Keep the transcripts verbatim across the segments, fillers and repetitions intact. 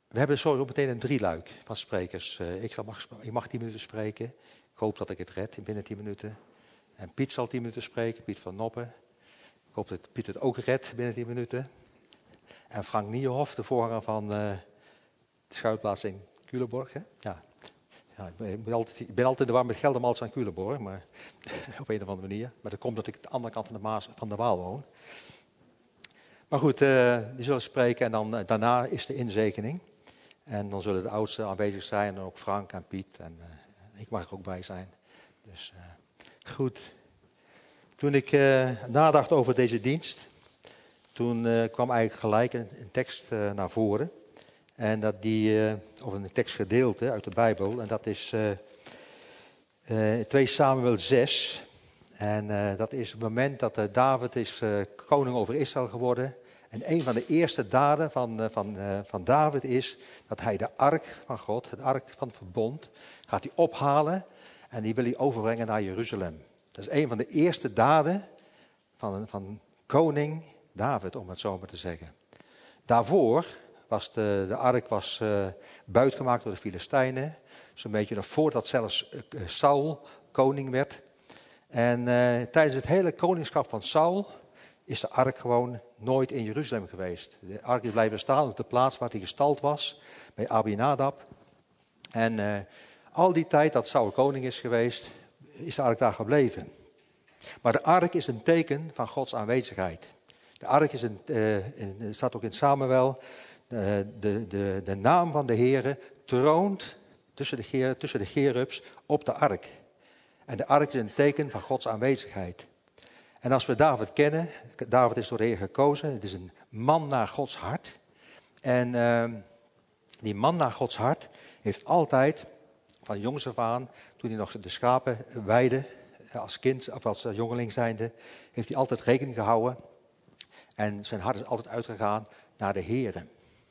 We hebben zo meteen een drieluik van sprekers. Uh, ik, zal mag, ik mag tien minuten spreken. Ik hoop dat ik het red binnen tien minuten. En Piet zal tien minuten spreken, Piet van Noppen. Ik hoop dat Piet het ook redt binnen tien minuten. En Frank Niehoff, de voorganger van uh, de schuilplaats in Culemborg. Hè? Ja. Ja, ik, ben, ik, ben altijd, ik ben altijd in de war met Geldermalsen aan Culemborg, maar op een of andere manier. Maar dat komt dat ik aan de andere kant van de, Maas, van de Waal woon. Maar goed, uh, die zullen spreken en dan, uh, daarna is de inzegening. En dan zullen de oudsten aanwezig zijn en ook Frank en Piet. En uh, ik mag er ook bij zijn. Dus uh, goed. Toen ik uh, nadacht over deze dienst, toen uh, kwam eigenlijk gelijk een, een tekst uh, naar voren. En dat die, uh, of een tekstgedeelte uit de Bijbel. En dat is uh, uh, twee Samuel zes. En uh, dat is het moment dat uh, David is uh, koning over Israël geworden. En een van de eerste daden van, uh, van, uh, van David is dat hij de ark van God, het ark van het verbond, gaat hij ophalen. En die wil hij overbrengen naar Jeruzalem. Dat is een van de eerste daden van, van koning David, om het zo maar te zeggen. Daarvoor was de, de ark was, uh, buitgemaakt door de Filistijnen. Zo'n beetje nog voordat zelfs uh, Saul koning werd. En uh, tijdens het hele koningschap van Saul is de ark gewoon nooit in Jeruzalem geweest. De ark is blijven staan op de plaats waar hij gestald was, bij Abinadab. En uh, al die tijd dat Saul koning is geweest, is de ark daar gebleven. Maar de ark is een teken van Gods aanwezigheid. De ark is een, uh, het staat ook in Samuel, uh, de, de, de naam van de Heere troont tussen de, ger, tussen de cherubs op de ark. En de ark is een teken van Gods aanwezigheid. En als we David kennen, David is door de Heer gekozen, het is een man naar Gods hart. En uh, die man naar Gods hart heeft altijd, van jongs af aan, toen hij nog de schapen weidde, als kind of als jongeling zijnde, heeft hij altijd rekening gehouden. En zijn hart is altijd uitgegaan naar de Heere.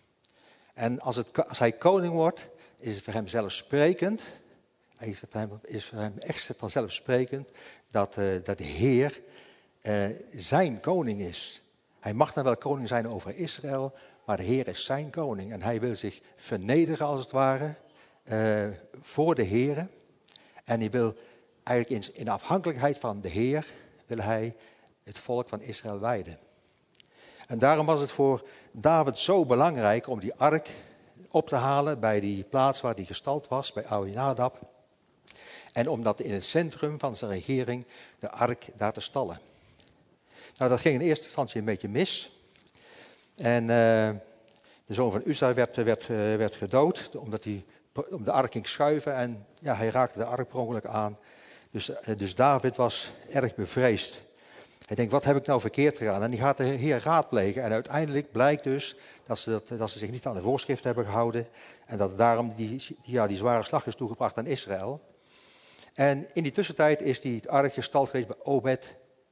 En als, het, als hij koning wordt, is het voor hem zelfsprekend, is het voor hem, is voor hem echt vanzelfsprekend dat, uh, dat de Heer uh, zijn koning is. Hij mag dan wel koning zijn over Israël, maar de Heer is zijn koning. En hij wil zich vernederen als het ware uh, voor de Heere. En hij wil eigenlijk in, in afhankelijkheid van de Heer, wil hij het volk van Israël wijden. En daarom was het voor David zo belangrijk om die ark op te halen bij die plaats waar die gestald was, bij Abinadab. En om dat in het centrum van zijn regering, de ark, daar te stallen. Nou, dat ging in eerste instantie een beetje mis. En uh, de zoon van Uzzah werd, werd, uh, werd gedood, omdat hij om de ark ging schuiven. En ja, hij raakte de ark per ongeluk aan. Dus, uh, dus David was erg bevreesd. Hij denkt, wat heb ik nou verkeerd gedaan? En die gaat de Heer raadplegen. En uiteindelijk blijkt dus dat ze, dat, dat ze zich niet aan de voorschrift hebben gehouden. En dat daarom die, ja, die zware slag is toegebracht aan Israël. En in die tussentijd is die ark gestald geweest bij Obed.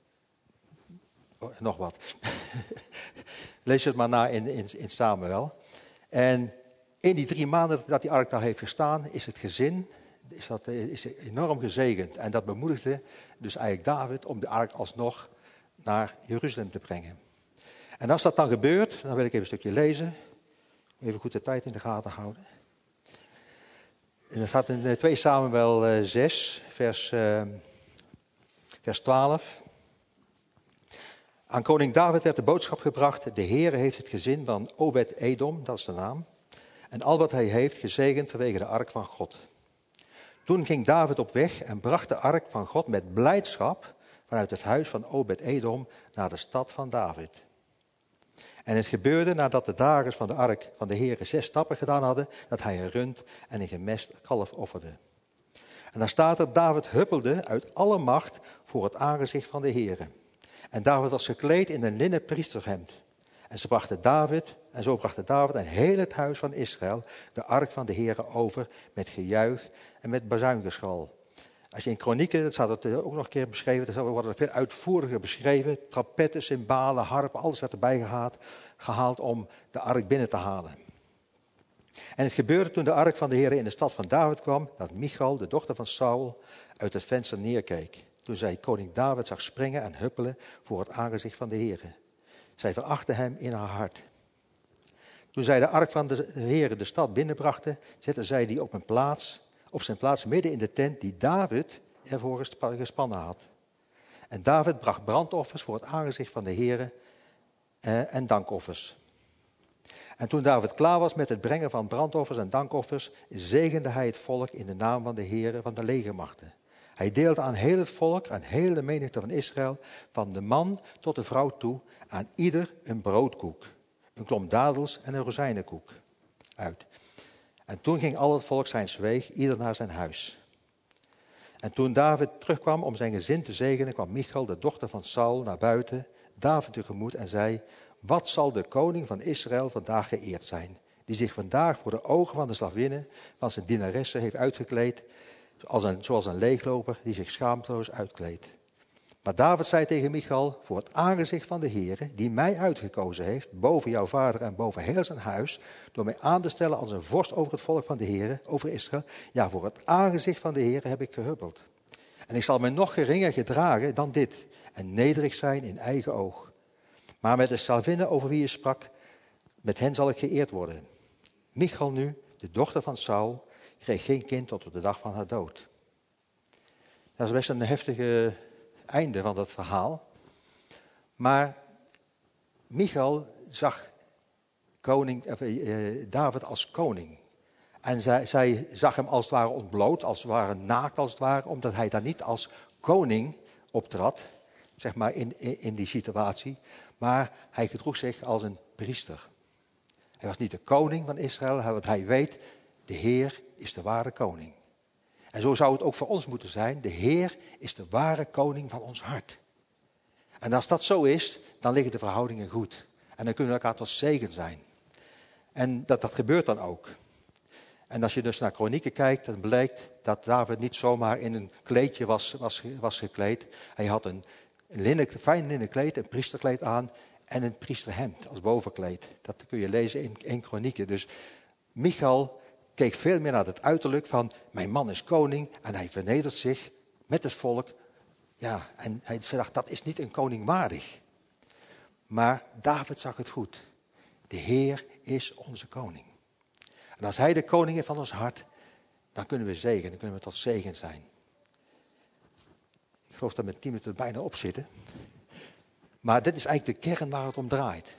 Oh, nog wat. Lees het maar na in, in, in Samuel. En in die drie maanden dat die ark daar heeft gestaan, is het gezin is dat, is enorm gezegend. En dat bemoedigde dus eigenlijk David om de ark alsnog naar Jeruzalem te brengen. En als dat dan gebeurt, dan wil ik even een stukje lezen. Even goed de tijd in de gaten houden. En dat staat in twee Samuel zes, vers, uh, vers twaalf. Aan koning David werd de boodschap gebracht: de Heere heeft het gezin van Obed-Edom, dat is de naam, en al wat hij heeft gezegend vanwege de ark van God. Toen ging David op weg en bracht de ark van God met blijdschap vanuit het huis van Obed-Edom naar de stad van David. En het gebeurde nadat de dragers van de ark van de Heere zes stappen gedaan hadden, dat hij een rund en een gemest kalf offerde. En dan staat er, David huppelde uit alle macht voor het aangezicht van de Heere. En David was gekleed in een linnen priestershemd. En ze brachten David, en zo brachten David en heel het huis van Israël de ark van de Heere over met gejuich en met bazuingeschal. Als je in Kronieken, dat staat het ook nog een keer beschreven, dat wordt het veel uitvoeriger beschreven. Trappetten, cymbalen, harpen, alles werd erbij gehaald, gehaald om de ark binnen te halen. En het gebeurde toen de ark van de Heere in de stad van David kwam, dat Michal, de dochter van Saul, uit het venster neerkeek. Toen zij koning David zag springen en huppelen voor het aangezicht van de Heere. Zij verachtte hem in haar hart. Toen zij de ark van de Heere de stad binnenbrachten, zetten zij die op, een plaats, op zijn plaats midden in de tent die David ervoor gespannen had. En David bracht brandoffers voor het aangezicht van de Heere eh, en dankoffers. En toen David klaar was met het brengen van brandoffers en dankoffers, zegende hij het volk in de naam van de Heere van de legermachten. Hij deelde aan heel het volk, aan heel de menigte van Israël, van de man tot de vrouw toe, aan ieder een broodkoek, een klomp dadels en een rozijnenkoek uit. En toen ging al het volk zijn zweeg, ieder naar zijn huis. En toen David terugkwam om zijn gezin te zegenen, kwam Michal, de dochter van Saul, naar buiten, David tegemoet en zei: wat zal de koning van Israël vandaag geëerd zijn, die zich vandaag voor de ogen van de slavinnen van zijn dienaressen heeft uitgekleed, Als een, zoals een leegloper die zich schaamteloos uitkleedt. Maar David zei tegen Michal: voor het aangezicht van de Heere, die mij uitgekozen heeft, boven jouw vader en boven heel zijn huis, door mij aan te stellen als een vorst over het volk van de Heere, over Israël, ja, voor het aangezicht van de Heere heb ik gehuppeld. En ik zal mij nog geringer gedragen dan dit, en nederig zijn in eigen oog. Maar met de slavinnen over wie je sprak, met hen zal ik geëerd worden. Michal nu, de dochter van Saul, kreeg geen kind tot op de dag van haar dood. Dat is best een heftige einde van dat verhaal. Maar Michal zag koning, eh, David als koning. En zij, zij zag hem als het ware ontbloot, als het ware naakt als het ware, omdat hij daar niet als koning optrad, zeg maar in, in, in die situatie. Maar hij gedroeg zich als een priester. Hij was niet de koning van Israël, want hij weet, de Heer is de ware koning. En zo zou het ook voor ons moeten zijn. De Heer is de ware koning van ons hart. En als dat zo is, dan liggen de verhoudingen goed. En dan kunnen we elkaar tot zegen zijn. En dat, dat gebeurt dan ook. En als je dus naar Kronieken kijkt, dan blijkt dat David niet zomaar in een kleedje was, was, was gekleed. Hij had een linnen, fijn linnen kleed, een priesterkleed aan en een priesterhemd als bovenkleed. Dat kun je lezen in, in Kronieken. Dus Michal keek veel meer naar het uiterlijk van: mijn man is koning en hij vernedert zich met het volk. Ja, en hij dacht, dat is niet een koning waardig. Maar David zag het goed. De Heer is onze koning. En als hij de koning is van ons hart, dan kunnen we zegen, dan kunnen we tot zegen zijn. Ik geloof dat mijn tien minuten er bijna op zitten. Maar dit is eigenlijk de kern waar het om draait.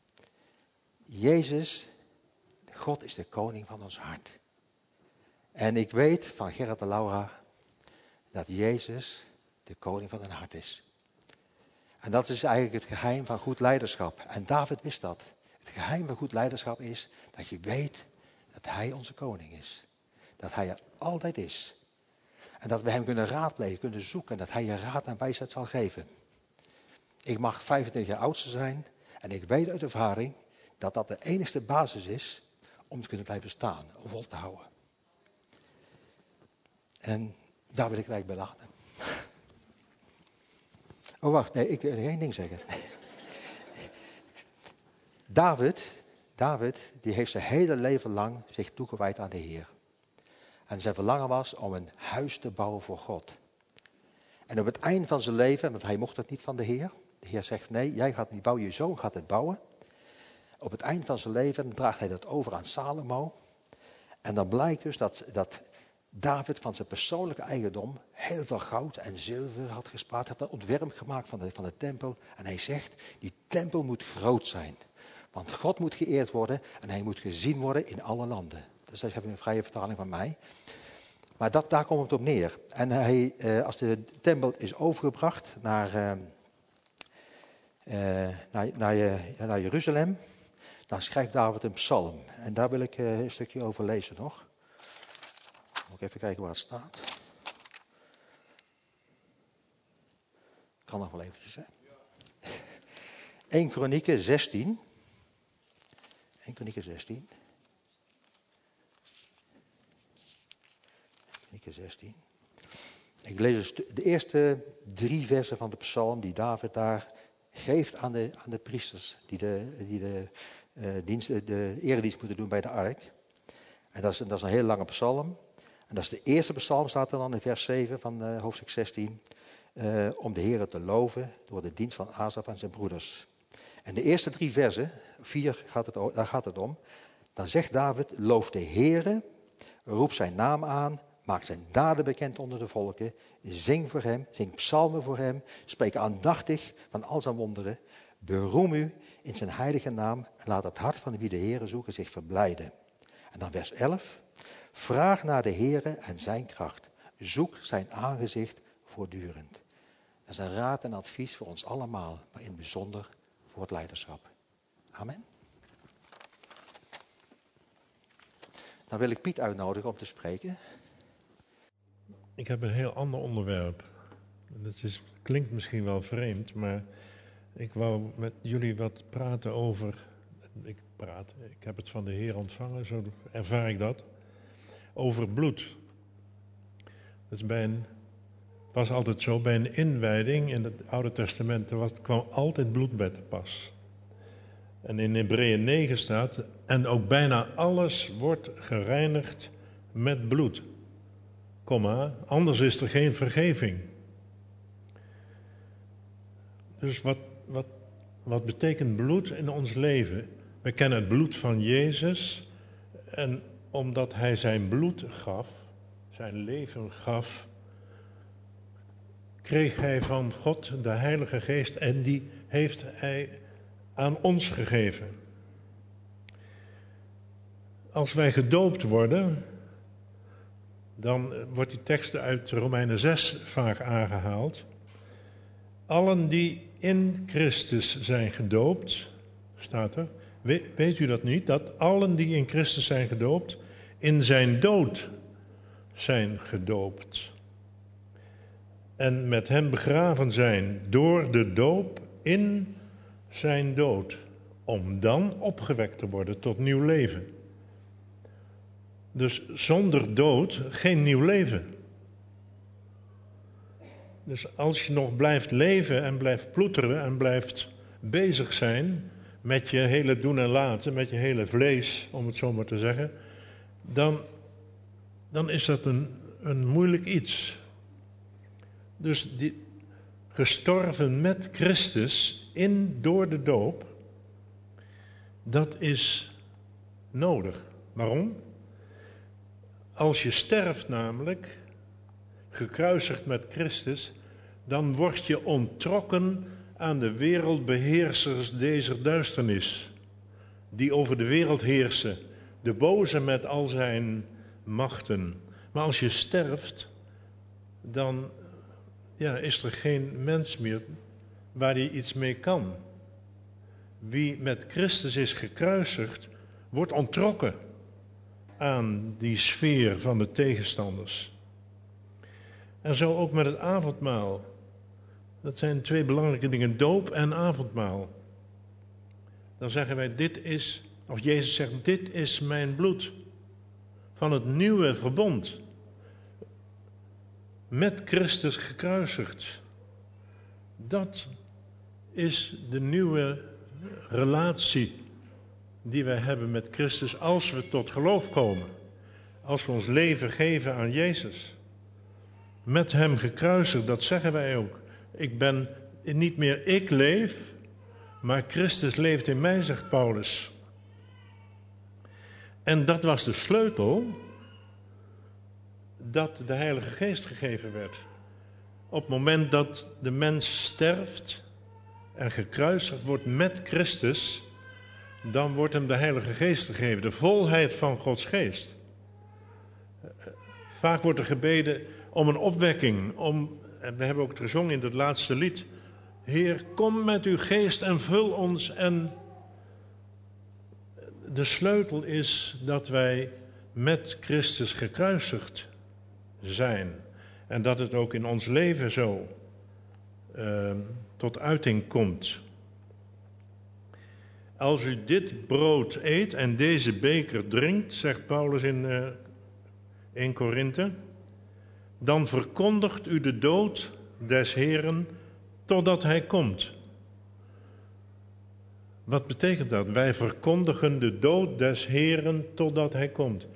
Jezus, God is de koning van ons hart. En ik weet van Gerard en Laura dat Jezus de koning van hun hart is. En dat is eigenlijk het geheim van goed leiderschap. En David wist dat. Het geheim van goed leiderschap is dat je weet dat hij onze koning is. Dat hij er altijd is. En dat we hem kunnen raadplegen, kunnen zoeken. En dat hij je raad en wijsheid zal geven. Ik mag vijfentwintig jaar oudste zijn. En ik weet uit ervaring dat dat de enigste basis is om te kunnen blijven staan. Om vol te houden. En daar wil ik eigenlijk bij laten. Oh wacht, nee, ik wil één ding zeggen. David, David, die heeft zijn hele leven lang zich toegewijd aan de Heer. En zijn verlangen was om een huis te bouwen voor God. En op het eind van zijn leven, want hij mocht het niet van de Heer. De Heer zegt, nee, jij gaat niet bouwen, je zoon gaat het bouwen. Op het eind van zijn leven draagt hij dat over aan Salomo. En dan blijkt dus dat, dat David van zijn persoonlijke eigendom heel veel goud en zilver had gespaard. Had een ontwerp gemaakt van de, van de tempel. En hij zegt, die tempel moet groot zijn. Want God moet geëerd worden en hij moet gezien worden in alle landen. Dus dat is even een vrije vertaling van mij. Maar dat, daar komt het op neer. En hij, eh, als de tempel is overgebracht naar, eh, eh, naar, naar, uh, naar Jeruzalem, dan schrijft David een psalm. En daar wil ik uh, een stukje over lezen nog. Moet ik even kijken waar het staat. Kan nog wel eventjes, hè. Eerste Kronieken zestien. Eerste Kronieken zestien. Eerste Kronieken zestien. Ik lees de eerste drie versen van de psalm die David daar geeft aan de, aan de priesters. Die de, die de, uh, dienst, de eredienst moeten doen bij de ark. En dat is, dat is een hele lange psalm. En dat is de eerste psalm, staat er dan in vers zeven van uh, hoofdstuk zestien. Uh, om de Heere te loven door de dienst van Asaf en zijn broeders. En de eerste drie versen vier gaat het, daar gaat het om. Dan zegt David, loof de Heere, roep zijn naam aan, maak zijn daden bekend onder de volken, zing voor hem, zing psalmen voor hem, spreek aandachtig van al zijn wonderen, beroem u in zijn heilige naam en laat het hart van wie de Heere zoeken zich verblijden. En dan vers elf, vraag naar de Heere en zijn kracht, zoek zijn aangezicht voortdurend. Dat is een raad en advies voor ons allemaal, maar in het bijzonder voor het leiderschap. Amen. Dan wil ik Piet uitnodigen om te spreken. Ik heb een heel ander onderwerp. Dat is, klinkt misschien wel vreemd, maar ik wou met jullie wat praten over... Ik praat, ik heb het van de Heer ontvangen, zo ervaar ik dat. Over bloed. Dat is bij een, was altijd zo, bij een inwijding in het Oude Testament was, kwam altijd bloed bij te pas. En in Hebreeën negen staat, en ook bijna alles wordt gereinigd met bloed. Komma, anders is er geen vergeving. Dus wat, wat, wat betekent bloed in ons leven? We kennen het bloed van Jezus. En omdat hij zijn bloed gaf, zijn leven gaf, kreeg hij van God de Heilige Geest en die heeft hij aan ons gegeven. Als wij gedoopt worden, dan wordt die tekst uit Romeinen zes vaak aangehaald. Allen die in Christus zijn gedoopt, staat er, weet u dat niet? Dat allen die in Christus zijn gedoopt, in zijn dood zijn gedoopt. En met hem begraven zijn door de doop in zijn dood, om dan opgewekt te worden tot nieuw leven. Dus zonder dood geen nieuw leven. Dus als je nog blijft leven en blijft ploeteren en blijft bezig zijn met je hele doen en laten, met je hele vlees, om het zo maar te zeggen, dan, dan is dat een, een moeilijk iets. Dus die, gestorven met Christus in door de doop, dat is nodig. Waarom? Als je sterft namelijk, gekruisigd met Christus, dan word je onttrokken aan de wereldbeheersers deze duisternis, die over de wereld heersen, de boze met al zijn machten. Maar als je sterft, dan ja, is er geen mens meer waar hij iets mee kan. Wie met Christus is gekruisigd, wordt onttrokken aan die sfeer van de tegenstanders. En zo ook met het avondmaal. Dat zijn twee belangrijke dingen, doop en avondmaal. Dan zeggen wij, dit is, of Jezus zegt, dit is mijn bloed van het nieuwe verbond. Met Christus gekruisigd. Dat is de nieuwe relatie die wij hebben met Christus als we tot geloof komen. Als we ons leven geven aan Jezus. Met hem gekruisigd, dat zeggen wij ook. Ik ben niet meer ik leef, maar Christus leeft in mij, zegt Paulus. En dat was de sleutel dat de Heilige Geest gegeven werd. Op het moment dat de mens sterft en gekruisigd wordt met Christus, dan wordt hem de Heilige Geest gegeven, de volheid van Gods Geest. Vaak wordt er gebeden om een opwekking, om, en we hebben ook het gezongen in het laatste lied, Heer, kom met uw geest en vul ons. En de sleutel is dat wij met Christus gekruisigd zijn. En dat het ook in ons leven zo uh, tot uiting komt. Als u dit brood eet en deze beker drinkt, zegt Paulus in uh, één Korinthe, dan verkondigt u de dood des Heeren totdat hij komt. Wat betekent dat? Wij verkondigen de dood des Heeren totdat hij komt.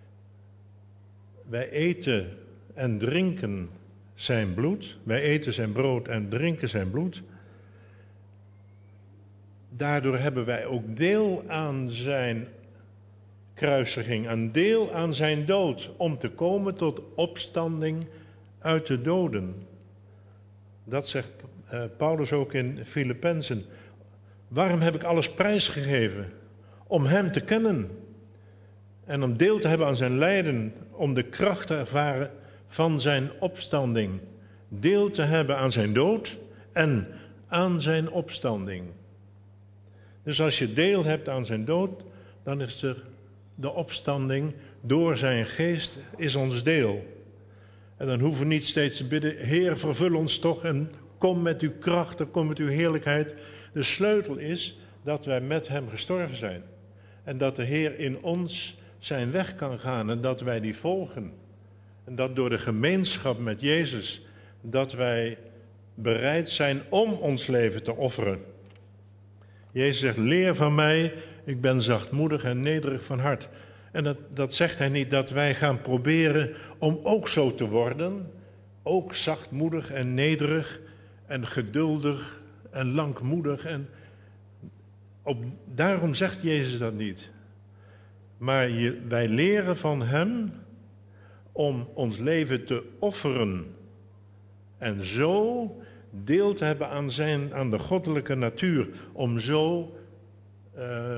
Wij eten en drinken zijn bloed. Wij eten zijn brood en drinken zijn bloed. daardoor hebben wij ook deel aan zijn kruisiging, een deel aan zijn dood, om te komen tot opstanding uit de doden. Dat zegt uh, Paulus ook in Filippenzen. Waarom heb ik alles prijsgegeven? Om hem te kennen en om deel te hebben aan zijn lijden, om de kracht te ervaren van zijn opstanding. Deel te hebben aan zijn dood en aan zijn opstanding. Dus als je deel hebt aan zijn dood, dan is er de opstanding door zijn geest is ons deel. En dan hoeven we niet steeds te bidden, Heer, vervul ons toch en kom met uw kracht en kom met uw heerlijkheid. De sleutel is dat wij met hem gestorven zijn. En dat de Heer in ons zijn weg kan gaan en dat wij die volgen. En dat door de gemeenschap met Jezus, dat wij bereid zijn om ons leven te offeren. Jezus zegt, leer van mij, ik ben zachtmoedig en nederig van hart. En dat, dat zegt hij niet dat wij gaan proberen om ook zo te worden. Ook zachtmoedig en nederig en geduldig en langmoedig. En op, daarom zegt Jezus dat niet. Maar je, wij leren van hem om ons leven te offeren. En zo deel te hebben aan, zijn, aan de goddelijke natuur. Om zo uh,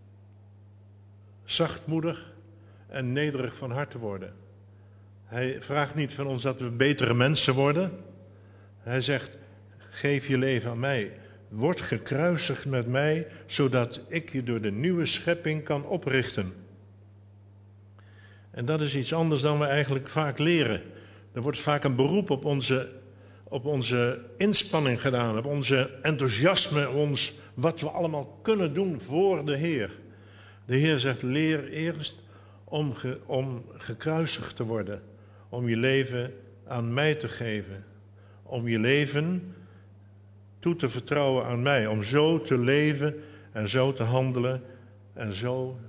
zachtmoedig en nederig van hart te worden. Hij vraagt niet van ons dat we betere mensen worden. Hij zegt, geef je leven aan mij. Word gekruisigd met mij, zodat ik je door de nieuwe schepping kan oprichten. En dat is iets anders dan we eigenlijk vaak leren. Er wordt vaak een beroep op onze, op onze inspanning gedaan, op onze enthousiasme, ons, wat we allemaal kunnen doen voor de Heer. De Heer zegt, leer eerst om, ge, om gekruisigd te worden, om je leven aan mij te geven, om je leven toe te vertrouwen aan mij, om zo te leven en zo te handelen en zo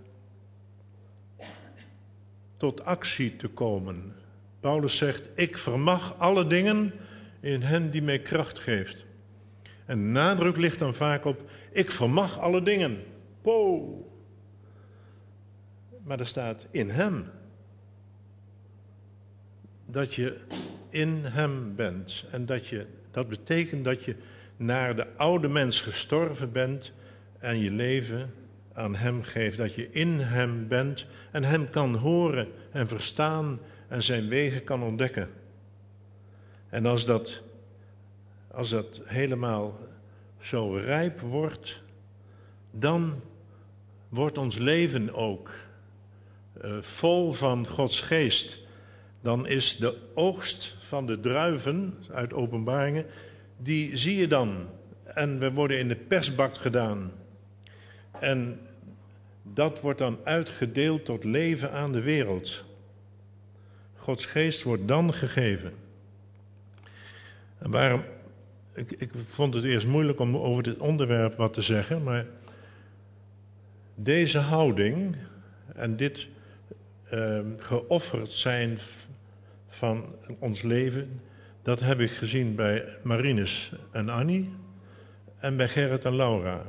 tot actie te komen. Paulus zegt, ik vermag alle dingen in hen die mij kracht geeft. En de nadruk ligt dan vaak op, ik vermag alle dingen. Po. Maar er staat in hem. Dat je in hem bent. En dat, je, dat betekent dat je naar de oude mens gestorven bent en je leven aan hem geeft. Dat je in hem bent en hem kan horen en verstaan en zijn wegen kan ontdekken. En als dat, als dat helemaal zo rijp wordt, dan wordt ons leven ook uh, vol van Gods geest. Dan is de oogst van de druiven uit Openbaringen, die zie je dan. En we worden in de persbak gedaan. En dat wordt dan uitgedeeld tot leven aan de wereld. Gods geest wordt dan gegeven. En waarom, ik, ik vond het eerst moeilijk om over dit onderwerp wat te zeggen, maar deze houding en dit uh, geofferd zijn van ons leven, dat heb ik gezien bij Marinus en Annie en bij Gerrit en Laura.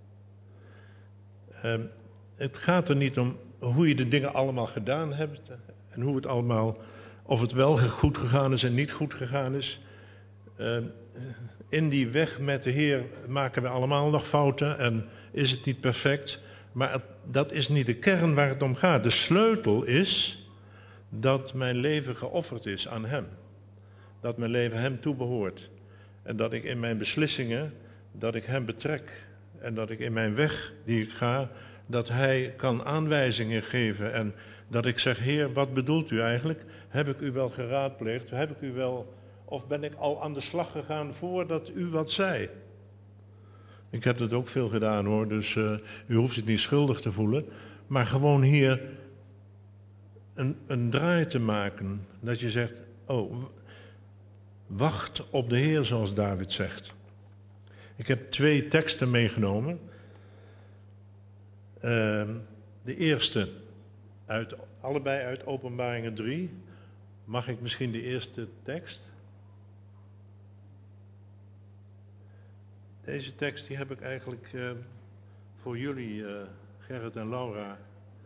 Uh, het gaat er niet om hoe je de dingen allemaal gedaan hebt en hoe het allemaal, of het wel goed gegaan is en niet goed gegaan is. Uh, in die weg met de Heer maken we allemaal nog fouten en is het niet perfect. Maar het, dat is niet de kern waar het om gaat. De sleutel is dat mijn leven geofferd is aan hem. Dat mijn leven hem toebehoort. En dat ik in mijn beslissingen, dat ik hem betrek. En dat ik in mijn weg die ik ga, dat hij kan aanwijzingen geven. En dat ik zeg, Heer, wat bedoelt u eigenlijk? Heb ik u wel geraadpleegd? Heb ik u wel, of ben ik al aan de slag gegaan voordat u wat zei? Ik heb dat ook veel gedaan hoor, dus uh, u hoeft zich niet schuldig te voelen. Maar gewoon hier een, een draai te maken. Dat je zegt, oh, wacht op de Heer zoals David zegt. Ik heb twee teksten meegenomen. Uh, de eerste, uit, allebei uit Openbaringen drie. Mag ik misschien de eerste tekst? Deze tekst die heb ik eigenlijk uh, voor jullie, uh, Gerrit en Laura,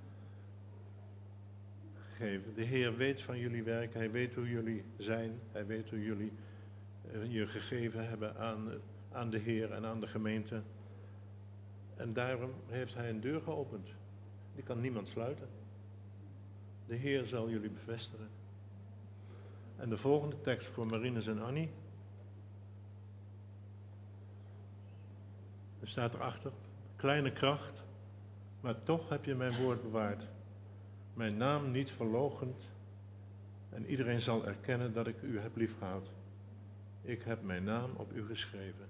geven. De Heer weet van jullie werk, Hij weet hoe jullie zijn, Hij weet hoe jullie uh, je gegeven hebben aan, aan de Heer en aan de gemeente. En daarom heeft Hij een deur geopend. Die kan niemand sluiten. De Heer zal jullie bevestigen. En de volgende tekst voor Marinus en Annie. Er staat erachter, kleine kracht, maar toch heb je mijn woord bewaard. Mijn naam niet verloochend en iedereen zal erkennen dat ik u heb liefgehad. Ik heb mijn naam op u geschreven.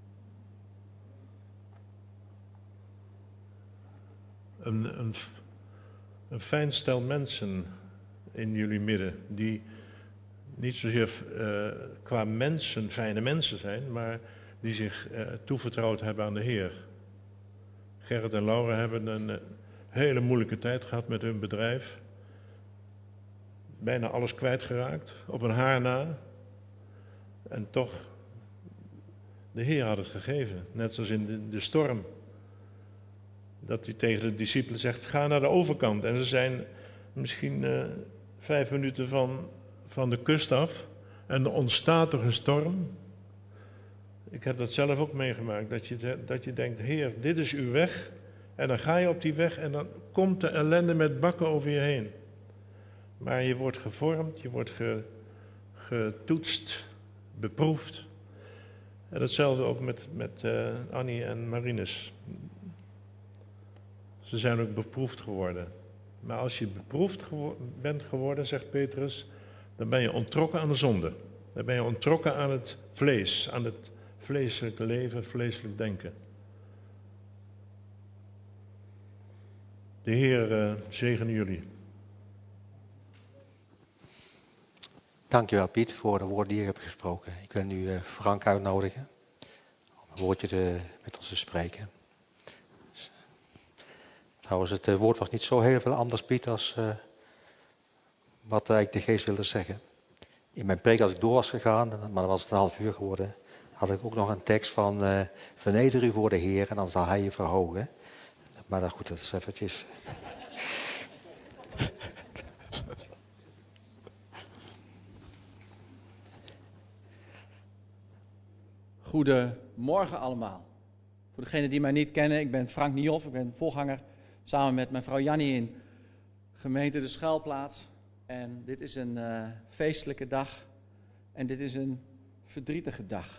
Een, een, een fijn stel mensen in jullie midden, die niet zozeer uh, qua mensen fijne mensen zijn, maar die zich uh, toevertrouwd hebben aan de Heer. Gerrit en Laura hebben een uh, hele moeilijke tijd gehad met hun bedrijf. Bijna alles kwijtgeraakt, op een haar na. En toch, de Heer had het gegeven, net zoals in de, de storm. Dat hij tegen de discipelen zegt, ga naar de overkant. En ze zijn misschien uh, vijf minuten van, van de kust af. En er ontstaat er een storm. Ik heb dat zelf ook meegemaakt. Dat je, dat je denkt, Heer, dit is uw weg. En dan ga je op die weg en dan komt de ellende met bakken over je heen. Maar je wordt gevormd, je wordt ge, getoetst, beproefd. En datzelfde ook met, met uh, Annie en Marinus. Ze zijn ook beproefd geworden. Maar als je beproefd gewo- bent geworden, zegt Petrus, dan ben je onttrokken aan de zonde. Dan ben je onttrokken aan het vlees, aan het vleeselijke leven, vleeselijk denken. De Heer uh, zegene jullie. Dankjewel Piet voor de woorden die je hebt gesproken. Ik wil nu uh, Frank uitnodigen om een woordje te, met ons te spreken. Dus, trouwens, het uh, woord was niet zo heel veel anders, Piet, als uh, wat uh, ik de geest wilde zeggen. In mijn preek, als ik door was gegaan, maar dan was het een half uur geworden, had ik ook nog een tekst van uh, verneder u voor de Heer en dan zal Hij je verhogen. Maar dan goed, dat is eventjes. Goedemorgen allemaal. Voor degenen die mij niet kennen, ik ben Frank Niehoff, ik ben voorganger samen met mijn vrouw Jannie in gemeente De Schuilplaats. En dit is een uh, feestelijke dag en dit is een verdrietige dag.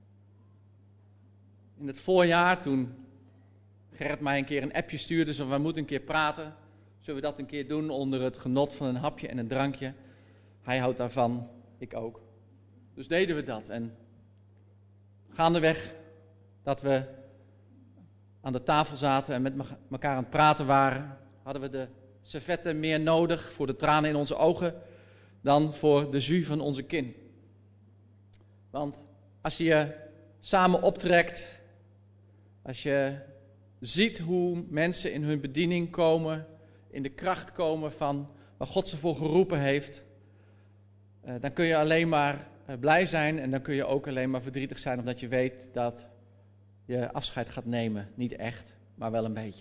In het voorjaar, toen Gerrit mij een keer een appje stuurde, zo we moeten een keer praten. Zullen we dat een keer doen onder het genot van een hapje en een drankje? Hij houdt daarvan, ik ook. Dus deden we dat. En gaandeweg dat we aan de tafel zaten en met elkaar aan het praten waren, hadden we de servetten meer nodig voor de tranen in onze ogen dan voor de jus van onze kin. Want als je je samen optrekt, als je ziet hoe mensen in hun bediening komen, in de kracht komen van waar God ze voor geroepen heeft, uh, dan kun je alleen maar uh, blij zijn en dan kun je ook alleen maar verdrietig zijn omdat je weet dat je afscheid gaat nemen. Niet echt, maar wel een beetje.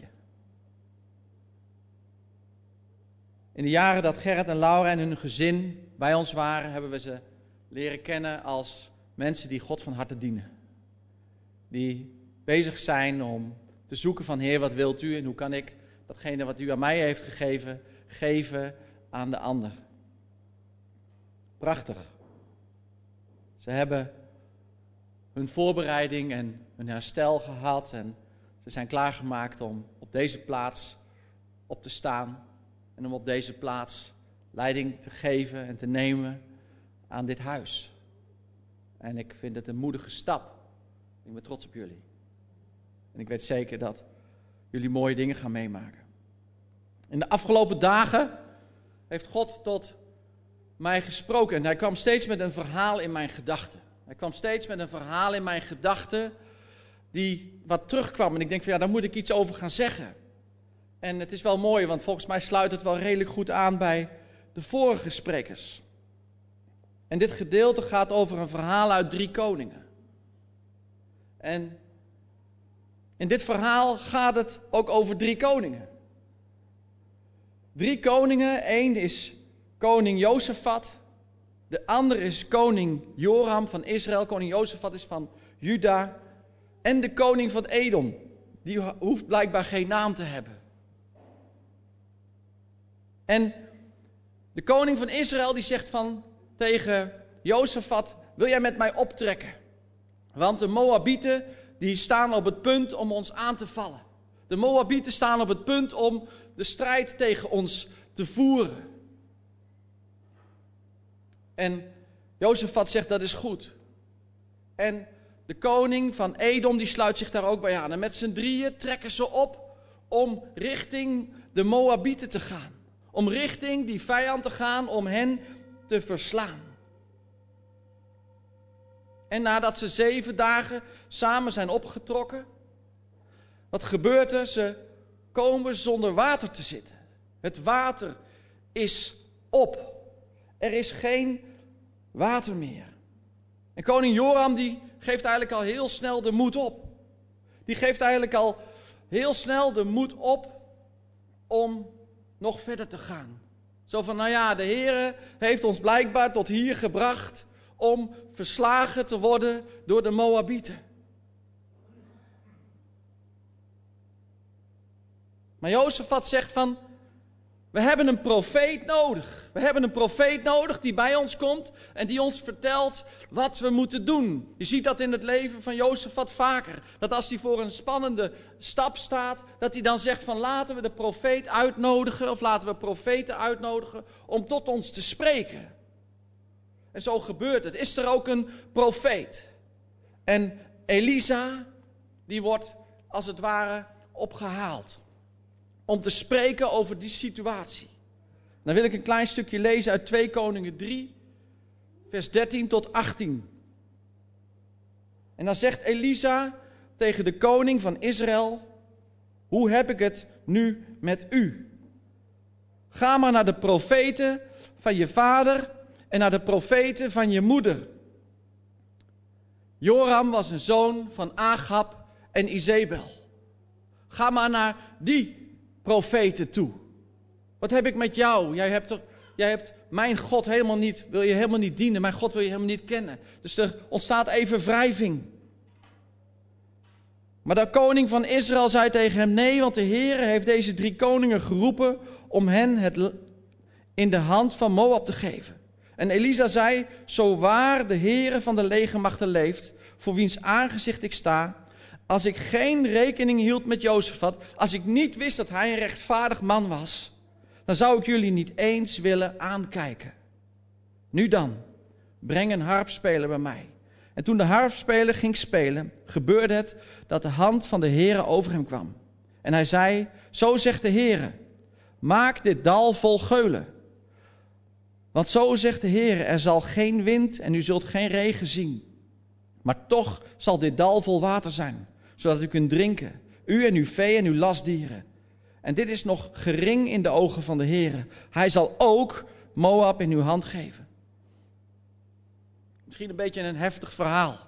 In de jaren dat Gerrit en Laura en hun gezin bij ons waren, hebben we ze leren kennen als mensen die God van harte dienen. Die bezig zijn om te zoeken van Heer, wat wilt u en hoe kan ik datgene wat u aan mij heeft gegeven, geven aan de ander. Prachtig. Ze hebben hun voorbereiding en hun herstel gehad en ze zijn klaargemaakt om op deze plaats op te staan en om op deze plaats leiding te geven en te nemen aan dit huis. En ik vind het een moedige stap. Ik ben trots op jullie. En ik weet zeker dat jullie mooie dingen gaan meemaken. In de afgelopen dagen heeft God tot mij gesproken. En hij kwam steeds met een verhaal in mijn gedachten. Hij kwam steeds met een verhaal in mijn gedachten die wat terugkwam. En ik denk van ja, daar moet ik iets over gaan zeggen. En het is wel mooi, want volgens mij sluit het wel redelijk goed aan bij de vorige sprekers. En dit gedeelte gaat over een verhaal uit Drie Koningen. En In dit verhaal gaat het ook over drie koningen. Drie koningen, één is koning Jozefat, de andere is koning Joram van Israël, koning Jozefat is van Juda, en de koning van Edom, die hoeft blijkbaar geen naam te hebben. En de koning van Israël die zegt van tegen Jozefat, wil jij met mij optrekken? Want de Moabieten die staan op het punt om ons aan te vallen. De Moabieten staan op het punt om de strijd tegen ons te voeren. En Jozefat zegt dat is goed. En de koning van Edom die sluit zich daar ook bij aan. En met z'n drieën trekken ze op om richting de Moabieten te gaan. Om richting die vijand te gaan, om hen te verslaan. En nadat ze zeven dagen samen zijn opgetrokken, wat gebeurt er? Ze komen zonder water te zitten. Het water is op. Er is geen water meer. En koning Joram die geeft eigenlijk al heel snel de moed op. Die geeft eigenlijk al heel snel de moed op om nog verder te gaan. Zo van, nou ja, de Heere heeft ons blijkbaar tot hier gebracht om verslagen te worden door de Moabieten. Maar Jozefat zegt van, we hebben een profeet nodig. We hebben een profeet nodig die bij ons komt en die ons vertelt wat we moeten doen. Je ziet dat in het leven van Jozefat vaker. Dat als hij voor een spannende stap staat, dat hij dan zegt van laten we de profeet uitnodigen of laten we profeten uitnodigen om tot ons te spreken. En zo gebeurt het. Is er ook een profeet? En Elisa, die wordt als het ware opgehaald om te spreken over die situatie. Dan wil ik een klein stukje lezen uit twee Koningen drie, vers dertien tot achttien. En dan zegt Elisa tegen de koning van Israël, hoe heb ik het nu met u? Ga maar naar de profeten van je vader en naar de profeten van je moeder. Joram was een zoon van Agab en Izebel. Ga maar naar die profeten toe. Wat heb ik met jou? Jij hebt, er, jij hebt mijn God helemaal niet, wil je helemaal niet dienen. Mijn God wil je helemaal niet kennen. Dus er ontstaat even wrijving. Maar de koning van Israël zei tegen hem, nee, want de Heere heeft deze drie koningen geroepen om hen het in de hand van Moab te geven. En Elisa zei, zo waar de Heere van de legermachten leeft, voor wiens aangezicht ik sta, als ik geen rekening hield met Jozefat, als ik niet wist dat hij een rechtvaardig man was, dan zou ik jullie niet eens willen aankijken. Nu dan, breng een harpspeler bij mij. En toen de harpspeler ging spelen, gebeurde het dat de hand van de Heere over hem kwam. En hij zei, zo zegt de Heere, maak dit dal vol geulen. Want zo zegt de Heere, er zal geen wind en u zult geen regen zien. Maar toch zal dit dal vol water zijn, zodat u kunt drinken, u en uw vee en uw lastdieren. En dit is nog gering in de ogen van de Heere. Hij zal ook Moab in uw hand geven. Misschien een beetje een heftig verhaal.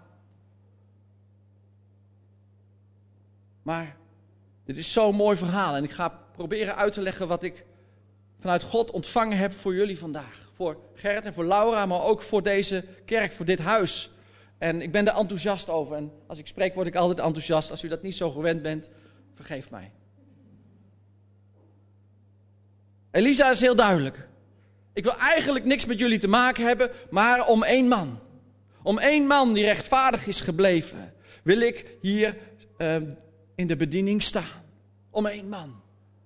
Maar dit is zo'n mooi verhaal. En ik ga proberen uit te leggen wat ik vanuit God ontvangen heb voor jullie vandaag. Voor Gerrit en voor Laura, maar ook voor deze kerk, voor dit huis. En ik ben er enthousiast over. En als ik spreek word ik altijd enthousiast. Als u dat niet zo gewend bent, vergeef mij. Elisa is heel duidelijk. Ik wil eigenlijk niks met jullie te maken hebben, maar om één man. Om één man die rechtvaardig is gebleven, wil ik hier uh, in de bediening staan. Om één man.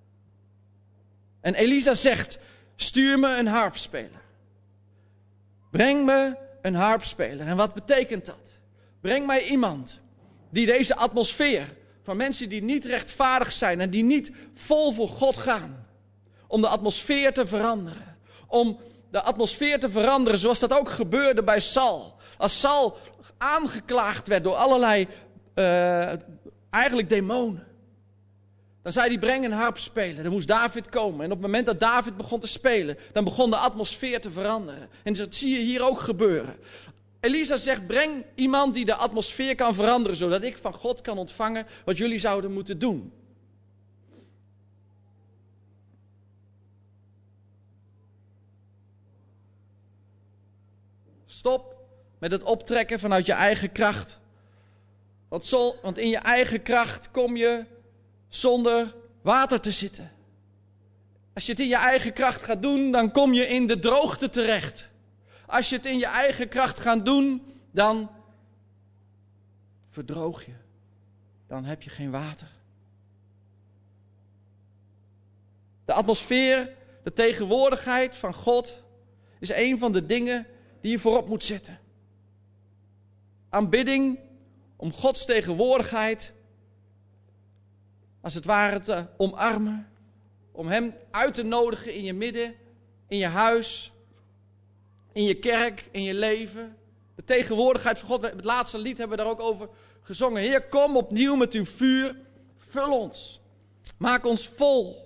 En Elisa zegt, stuur me een harpspeler. Breng me een harpspeler. En wat betekent dat? Breng mij iemand die deze atmosfeer van mensen die niet rechtvaardig zijn en die niet vol voor God gaan, om de atmosfeer te veranderen. Om de atmosfeer te veranderen zoals dat ook gebeurde bij Saul. Als Saul aangeklaagd werd door allerlei, uh, eigenlijk demonen. Dan zei hij, breng een harpspeler. Dan moest David komen. En op het moment dat David begon te spelen, dan begon de atmosfeer te veranderen. En dat zie je hier ook gebeuren. Elisa zegt, breng iemand die de atmosfeer kan veranderen, zodat ik van God kan ontvangen wat jullie zouden moeten doen. Stop met het optrekken vanuit je eigen kracht. Want, zo, want in je eigen kracht kom je zonder water te zitten. Als je het in je eigen kracht gaat doen, dan kom je in de droogte terecht. Als je het in je eigen kracht gaat doen, dan verdroog je. Dan heb je geen water. De atmosfeer, de tegenwoordigheid van God is een van de dingen die je voorop moet zetten. Aanbidding om Gods tegenwoordigheid als het ware te omarmen. Om Hem uit te nodigen in je midden, in je huis, in je kerk, in je leven. De tegenwoordigheid van God. Het laatste lied hebben we daar ook over gezongen. Heer, kom opnieuw met uw vuur. Vul ons. Maak ons vol.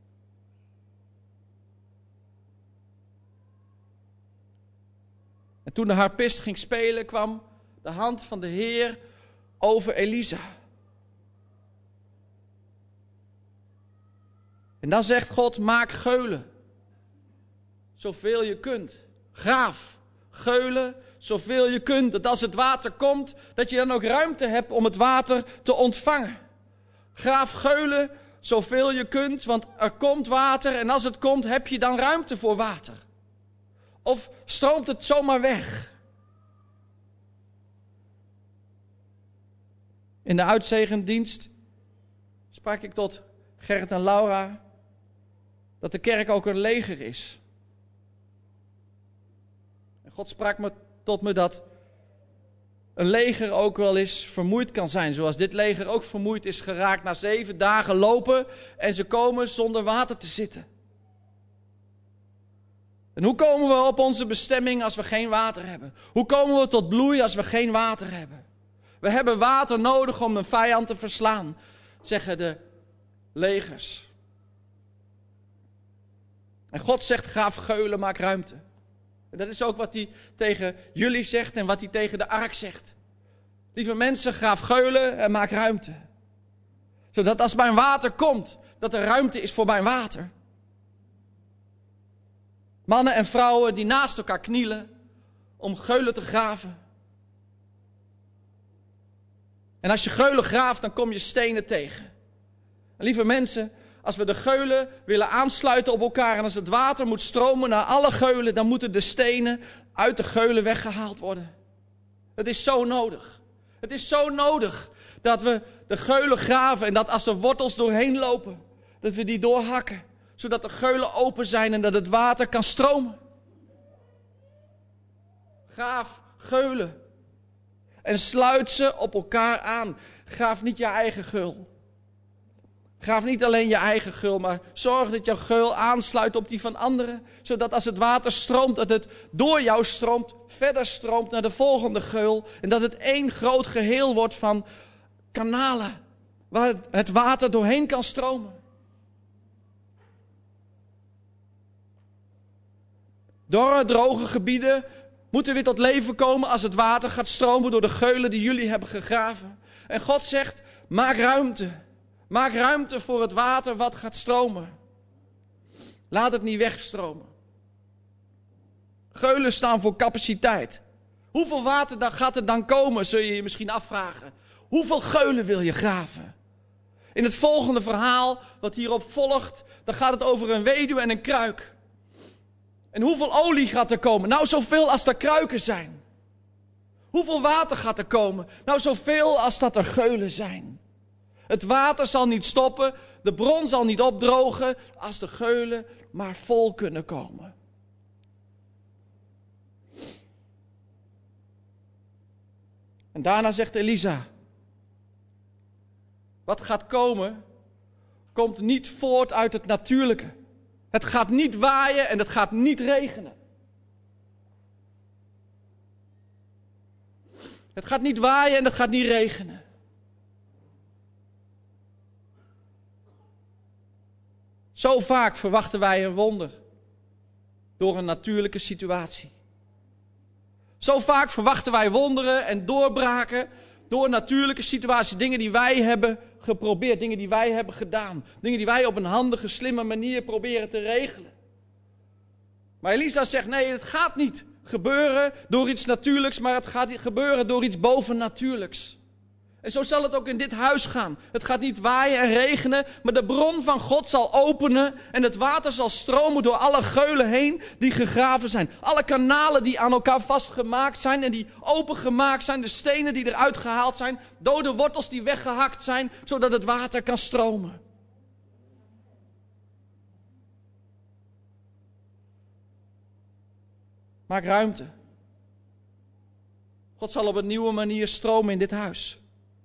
En toen de harpist ging spelen, kwam de hand van de Heer over Elisa. En dan zegt God, maak geulen. Zoveel je kunt. Graaf. Geulen, zoveel je kunt. Dat als het water komt, dat je dan ook ruimte hebt om het water te ontvangen. Graaf geulen, zoveel je kunt, want er komt water. En als het komt, heb je dan ruimte voor water. Of stroomt het zomaar weg? In de uitzegendienst sprak ik tot Gerrit en Laura dat de kerk ook een leger is. En God sprak me, tot me dat een leger ook wel eens vermoeid kan zijn. Zoals dit leger ook vermoeid is geraakt na zeven dagen lopen en ze komen zonder water te zitten. En hoe komen we op onze bestemming als we geen water hebben? Hoe komen we tot bloei als we geen water hebben? We hebben water nodig om een vijand te verslaan, zeggen de legers. En God zegt, graaf geulen, maak ruimte. En dat is ook wat hij tegen jullie zegt en wat hij tegen de ark zegt. Lieve mensen, graaf geulen en maak ruimte. Zodat als mijn water komt, dat er ruimte is voor mijn water. Mannen en vrouwen die naast elkaar knielen om geulen te graven. En als je geulen graaft, dan kom je stenen tegen. En lieve mensen, als we de geulen willen aansluiten op elkaar en als het water moet stromen naar alle geulen, dan moeten de stenen uit de geulen weggehaald worden. Het is zo nodig. Het is zo nodig dat we de geulen graven en dat als er wortels doorheen lopen, dat we die doorhakken. Zodat de geulen open zijn en dat het water kan stromen. Graaf geulen. En sluit ze op elkaar aan. Graaf niet je eigen geul. Graaf niet alleen je eigen geul, maar zorg dat jouw geul aansluit op die van anderen. Zodat als het water stroomt, dat het door jou stroomt, verder stroomt naar de volgende geul. En dat het één groot geheel wordt van kanalen waar het water doorheen kan stromen. Dorre, droge gebieden moeten weer tot leven komen als het water gaat stromen door de geulen die jullie hebben gegraven. En God zegt, maak ruimte. Maak ruimte voor het water wat gaat stromen. Laat het niet wegstromen. Geulen staan voor capaciteit. Hoeveel water dan gaat er dan komen, zul je je misschien afvragen. Hoeveel geulen wil je graven? In het volgende verhaal, wat hierop volgt, dan gaat het over een weduwe en een kruik. En hoeveel olie gaat er komen? Nou, zoveel als er kruiken zijn. Hoeveel water gaat er komen? Nou, zoveel als dat er geulen zijn. Het water zal niet stoppen, de bron zal niet opdrogen, als de geulen maar vol kunnen komen. En daarna zegt Elisa, wat gaat komen, komt niet voort uit het natuurlijke. Het gaat niet waaien en het gaat niet regenen. Het gaat niet waaien en het gaat niet regenen. Zo vaak verwachten wij een wonder door een natuurlijke situatie. Zo vaak verwachten wij wonderen en doorbraken door natuurlijke situaties. Dingen die wij hebben geprobeerd, dingen die wij hebben gedaan. Dingen die wij op een handige, slimme manier proberen te regelen. Maar Elisa zegt, nee, het gaat niet gebeuren door iets natuurlijks, maar het gaat gebeuren door iets bovennatuurlijks. En zo zal het ook in dit huis gaan. Het gaat niet waaien en regenen, maar de bron van God zal openen en het water zal stromen door alle geulen heen die gegraven zijn. Alle kanalen die aan elkaar vastgemaakt zijn en die opengemaakt zijn, de stenen die eruit gehaald zijn, dode wortels die weggehakt zijn, zodat het water kan stromen. Maak ruimte. God zal op een nieuwe manier stromen in dit huis.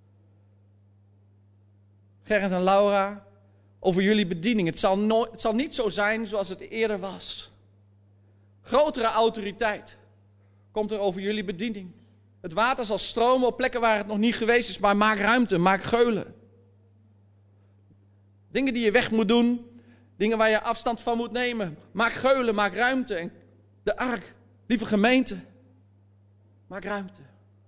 Gerrit en Laura, over jullie bediening. Het zal, no- het zal niet zo zijn zoals het eerder was. Grotere autoriteit komt er over jullie bediening. Het water zal stromen op plekken waar het nog niet geweest is, maar maak ruimte, maak geulen. Dingen die je weg moet doen, dingen waar je afstand van moet nemen. Maak geulen, maak ruimte. En de ark, lieve gemeente, maak ruimte.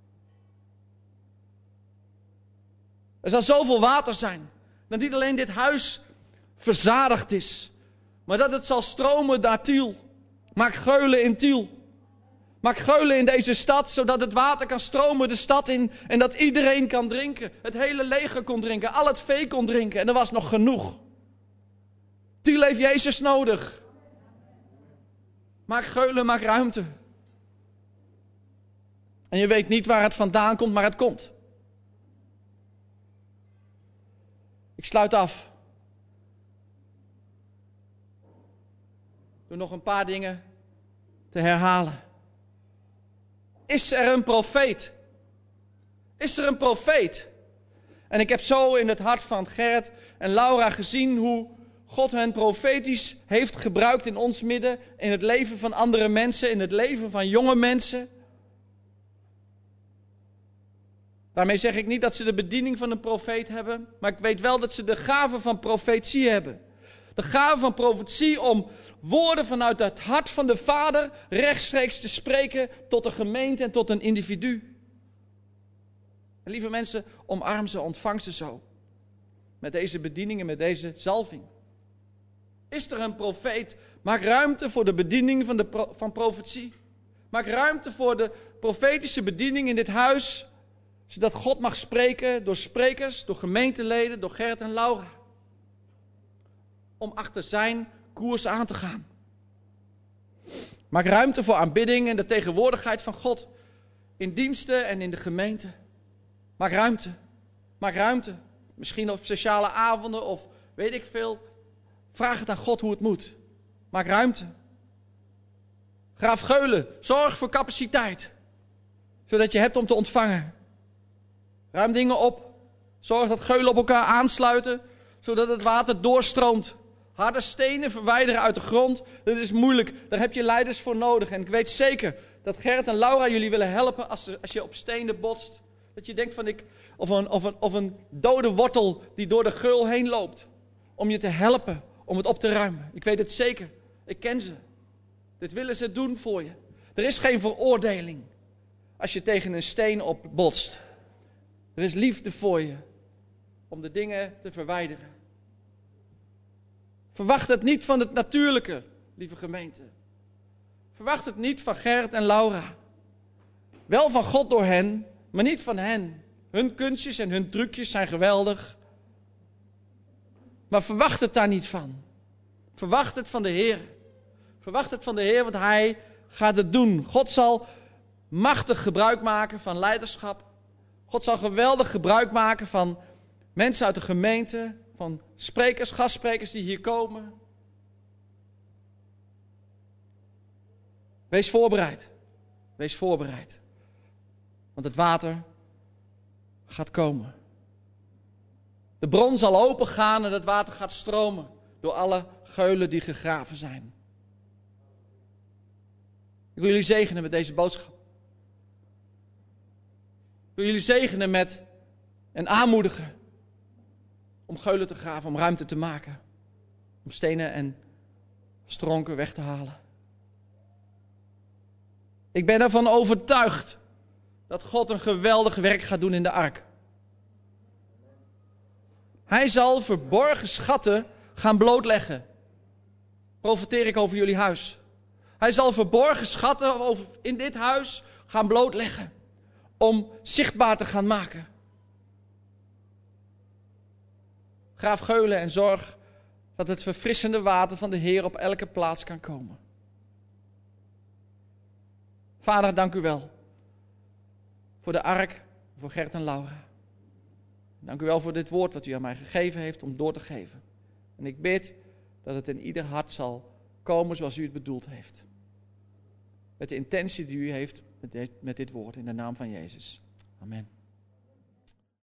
Er zal zoveel water zijn, dat niet alleen dit huis verzadigd is, maar dat het zal stromen naar Tiel. Maak geulen in Tiel. Maak geulen in deze stad, zodat het water kan stromen de stad in en dat iedereen kan drinken. Het hele leger kon drinken, al het vee kon drinken en er was nog genoeg. Tiel heeft Jezus nodig. Maak geulen, maak ruimte. En je weet niet waar het vandaan komt, maar het komt. Ik sluit af. Door nog een paar dingen te herhalen. Is er een profeet? Is er een profeet? En ik heb zo in het hart van Gerrit en Laura gezien hoe God hen profetisch heeft gebruikt in ons midden, in het leven van andere mensen, in het leven van jonge mensen. Daarmee zeg ik niet dat ze de bediening van een profeet hebben, maar ik weet wel dat ze de gave van profetie hebben. De gave van profetie om woorden vanuit het hart van de Vader rechtstreeks te spreken tot een gemeente en tot een individu. En lieve mensen, omarm ze, ontvang ze zo. Met deze bediening en met deze zalving. Is er een profeet? Maak ruimte voor de bediening van, de pro- van profetie. Maak ruimte voor de profetische bediening in dit huis, zodat God mag spreken door sprekers, door gemeenteleden, door Gerrit en Laura. Om achter zijn koers aan te gaan. Maak ruimte voor aanbidding en de tegenwoordigheid van God. In diensten en in de gemeente. Maak ruimte. Maak ruimte. Misschien op speciale avonden of weet ik veel. Vraag het aan God hoe het moet. Maak ruimte. Graaf Geulen, zorg voor capaciteit. Zodat je hebt om te ontvangen. Ruim dingen op. Zorg dat geulen op elkaar aansluiten, zodat het water doorstroomt. Harde stenen verwijderen uit de grond, dat is moeilijk. Daar heb je leiders voor nodig. En ik weet zeker dat Gerrit en Laura jullie willen helpen als, als je op stenen botst. Dat je denkt van ik, of een, of, een, of een dode wortel die door de geul heen loopt. Om je te helpen, om het op te ruimen. Ik weet het zeker. Ik ken ze. Dit willen ze doen voor je. Er is geen veroordeling als je tegen een steen op botst. Er is liefde voor je om de dingen te verwijderen. Verwacht het niet van het natuurlijke, lieve gemeente. Verwacht het niet van Gerrit en Laura. Wel van God door hen, maar niet van hen. Hun kunstjes en hun trucjes zijn geweldig. Maar verwacht het daar niet van. Verwacht het van de Heer. Verwacht het van de Heer, want Hij gaat het doen. God zal machtig gebruik maken van leiderschap. God zal geweldig gebruik maken van mensen uit de gemeente, van sprekers, gastsprekers die hier komen. Wees voorbereid. Wees voorbereid. Want het water gaat komen. De bron zal opengaan en het water gaat stromen door alle geulen die gegraven zijn. Ik wil jullie zegenen met deze boodschap. Ik wil jullie zegenen met en aanmoedigen om geulen te graven, om ruimte te maken. Om stenen en stronken weg te halen. Ik ben ervan overtuigd dat God een geweldig werk gaat doen in de ark. Hij zal verborgen schatten gaan blootleggen. Profeteer ik over jullie huis. Hij zal verborgen schatten over in dit huis gaan blootleggen. Om zichtbaar te gaan maken. Graaf geulen en zorg dat het verfrissende water van de Heer op elke plaats kan komen. Vader, dank u wel. Voor de ark, voor Gert en Laura. Dank u wel voor dit woord wat u aan mij gegeven heeft om door te geven. En ik bid dat het in ieder hart zal komen zoals u het bedoeld heeft. Met de intentie die u heeft met dit, met dit woord in de naam van Jezus. Amen.